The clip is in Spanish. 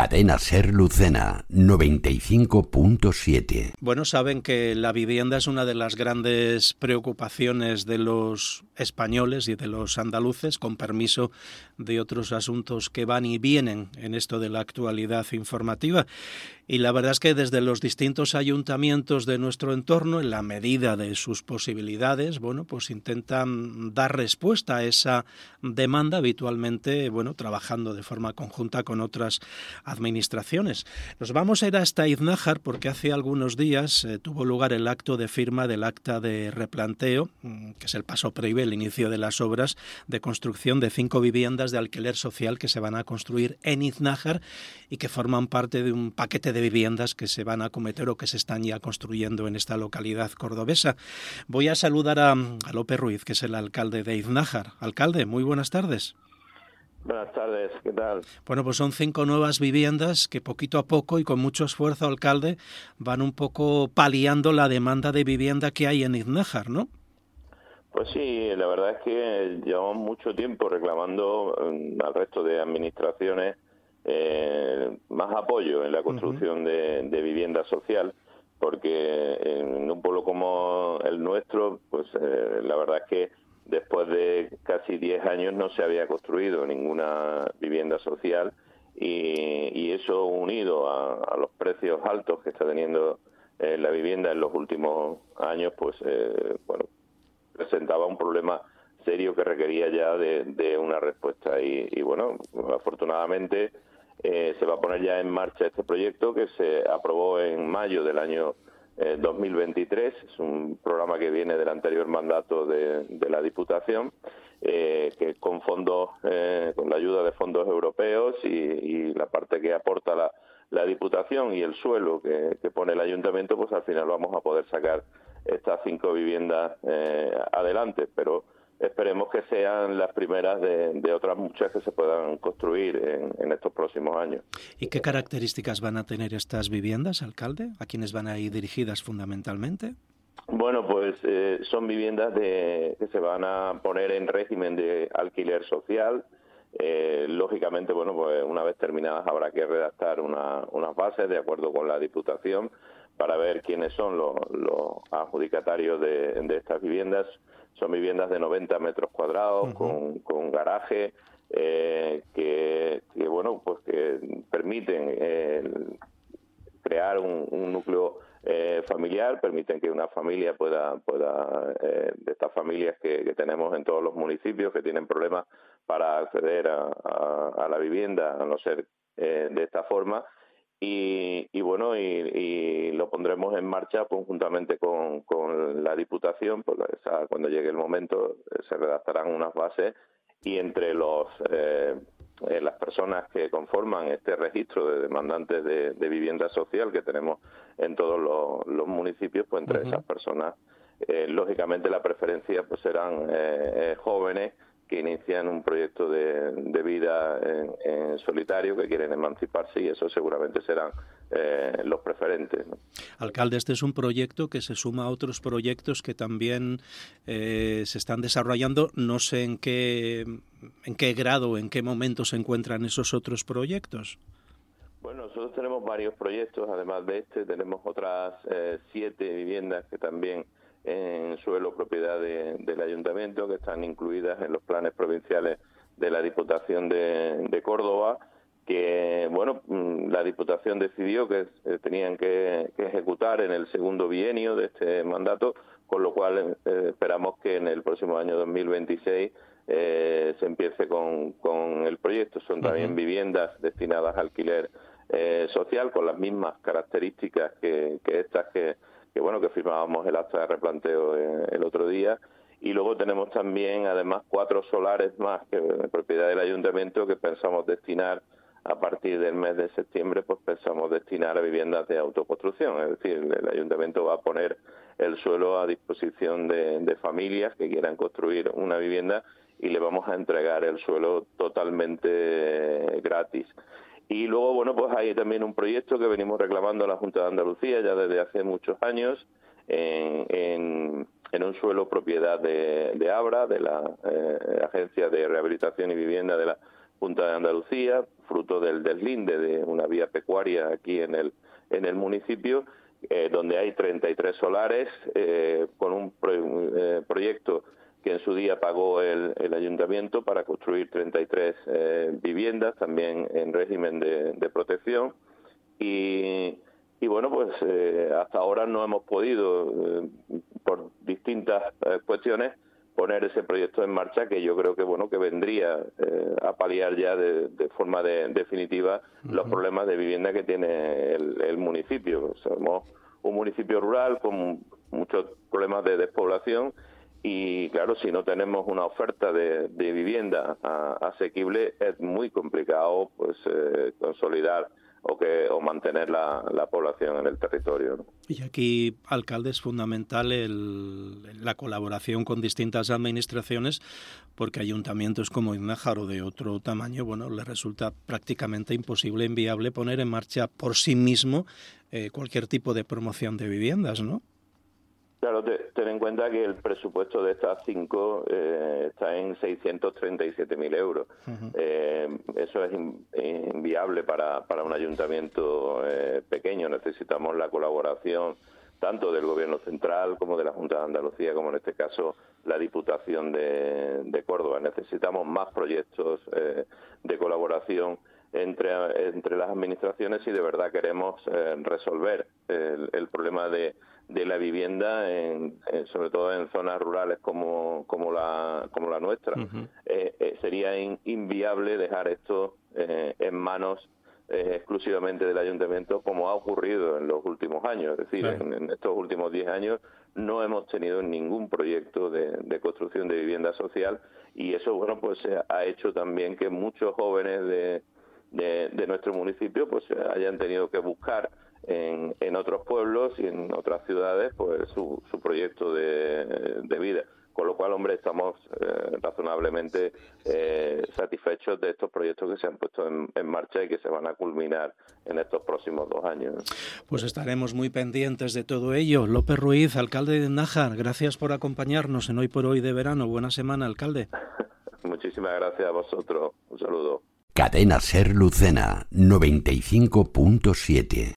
Cadena Ser Lucena 95.7. Bueno, saben que la vivienda es una de las grandes preocupaciones de los españoles y de los andaluces, con permiso de otros asuntos que van y vienen en esto de la actualidad informativa. Y la verdad es que desde los distintos ayuntamientos de nuestro entorno, en la medida de sus posibilidades, bueno, pues intentan dar respuesta a esa demanda, habitualmente, bueno, trabajando de forma conjunta con otras administraciones. Nos vamos a ir hasta Iznájar porque hace algunos días tuvo lugar el acto de firma del acta de replanteo, que es el paso previo, el inicio de las obras de construcción de 5 viviendas de alquiler social que se van a construir en Iznájar y que forman parte de un paquete de viviendas que se van a acometer o que se están ya construyendo en esta localidad cordobesa. Voy a saludar a Lope Ruiz, que es el alcalde de Iznájar. Alcalde, muy buenas tardes. Buenas tardes, ¿qué tal? Bueno, pues son 5 nuevas viviendas que poquito a poco y con mucho esfuerzo, alcalde, van un poco paliando la demanda de vivienda que hay en Iznájar, ¿no? Pues sí, la verdad es que llevamos mucho tiempo reclamando al resto de administraciones más apoyo en la construcción de vivienda social, porque en un pueblo como el nuestro, pues la verdad es que después de casi 10 años no se había construido ninguna vivienda social y eso unido a los precios altos que está teniendo la vivienda en los últimos años, pues bueno, presentaba un problema serio que requería ya de una respuesta y bueno, afortunadamente se va a poner ya en marcha este proyecto que se aprobó en mayo del año 2023. Es un programa que viene del anterior mandato de la Diputación, que con fondos, con la ayuda de fondos europeos y la parte que aporta la Diputación y el suelo que pone el Ayuntamiento, pues al final vamos a poder sacar estas 5 viviendas adelante, pero esperemos que sean las primeras de otras muchas que se puedan construir en estos próximos años. ¿Y qué características van a tener estas viviendas, alcalde? ¿A quiénes van a ir dirigidas fundamentalmente? Bueno, pues son viviendas que se van a poner en régimen de alquiler social. Lógicamente, bueno, pues una vez terminadas habrá que redactar unas bases de acuerdo con la Diputación para ver quiénes son los adjudicatarios de estas viviendas. Son viviendas de 90 metros cuadrados, con garaje, que bueno, pues que permiten crear un núcleo familiar, permiten que una familia pueda de estas familias que tenemos en todos los municipios que tienen problemas para acceder a la vivienda, a no ser de esta forma. Y bueno, y lo pondremos en marcha conjuntamente con la Diputación, pues cuando llegue el momento se redactarán unas bases y entre las personas que conforman este registro de demandantes de vivienda social que tenemos en todos los municipios, pues entre esas personas, lógicamente la preferencia pues serán jóvenes que inician un proyecto de vida en solitario, que quieren emanciparse, y eso seguramente serán los preferentes, ¿no? Alcalde, este es un proyecto que se suma a otros proyectos que también se están desarrollando. No sé en qué grado, en qué momento se encuentran esos otros proyectos. Bueno, nosotros tenemos varios proyectos, además de este tenemos otras 7 viviendas que también en suelo propiedad del Ayuntamiento, que están incluidas en los planes provinciales de la Diputación de Córdoba, que bueno, la Diputación decidió que tenían que ejecutar en el segundo bienio de este mandato, con lo cual esperamos que en el próximo año 2026 se empiece con el proyecto. Son también viviendas destinadas a alquiler social, con las mismas características que estas que firmábamos el acta de replanteo el otro día. Y luego tenemos también, además, 4 solares más que de propiedad del Ayuntamiento que pensamos destinar a partir del mes de septiembre, pues pensamos destinar a viviendas de autoconstrucción. Es decir, el Ayuntamiento va a poner el suelo a disposición de familias que quieran construir una vivienda y le vamos a entregar el suelo totalmente gratis. Y luego, bueno, pues hay también un proyecto que venimos reclamando a la Junta de Andalucía ya desde hace muchos años en un suelo propiedad de Abra, de la Agencia de Rehabilitación y Vivienda de la Junta de Andalucía. fruto del deslinde de una vía pecuaria aquí en el municipio, donde hay 33 solares, con un proyecto que en su día pagó el ayuntamiento para construir 33 viviendas, también en régimen de protección. Y bueno, pues hasta ahora no hemos podido, por distintas cuestiones, poner ese proyecto en marcha, que yo creo que bueno, que vendría a paliar ya de forma definitiva los problemas de vivienda que tiene el municipio. Somos un municipio rural con muchos problemas de despoblación, y claro, si no tenemos una oferta de vivienda asequible, es muy complicado pues consolidar o mantener la población en el territorio, ¿no? Y aquí, alcalde, es fundamental la colaboración con distintas administraciones, porque ayuntamientos como Iznájar o de otro tamaño, bueno, les resulta prácticamente imposible, inviable poner en marcha por sí mismo cualquier tipo de promoción de viviendas, ¿no? Claro, ten en cuenta que el presupuesto de estas 5 está en 637.000 euros. Eso es inviable para un ayuntamiento pequeño. Necesitamos la colaboración tanto del Gobierno central como de la Junta de Andalucía, como en este caso la Diputación de Córdoba. Necesitamos más proyectos de colaboración entre las administraciones si de verdad queremos resolver el problema de la vivienda, sobre todo en zonas rurales como la nuestra. Sería inviable dejar esto en manos exclusivamente del ayuntamiento, como ha ocurrido en los últimos años. Es decir, en estos últimos 10 años no hemos tenido ningún proyecto de construcción de vivienda social, y eso, bueno, pues ha hecho también que muchos jóvenes de nuestro municipio pues hayan tenido que buscar en otros pueblos y en otras ciudades pues su proyecto de vida, con lo cual, hombre, estamos razonablemente satisfechos de estos proyectos que se han puesto en marcha y que se van a culminar en estos próximos 2 años. Pues estaremos muy pendientes de todo ello. López Ruiz, alcalde de Nájar, gracias por acompañarnos en Hoy por Hoy de verano. Buena semana, alcalde. Muchísimas gracias a vosotros. Un saludo. Cadena SER Lucena 95.7.